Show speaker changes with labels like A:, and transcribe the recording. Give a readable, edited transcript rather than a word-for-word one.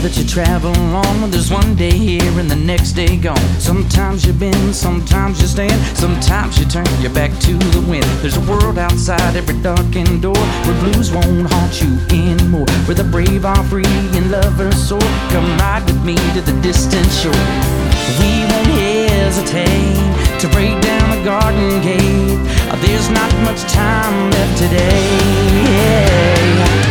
A: that you travel on. There's one day here and the next day gone. Sometimes you bend, sometimes you stand, sometimes you turn your back to the wind. There's a world outside every darkened door, where blues won't haunt you anymore, where the brave are free and lovers soar. Come ride with me to the distant shore. We won't hesitate to break down the garden gate. There's not much time left today.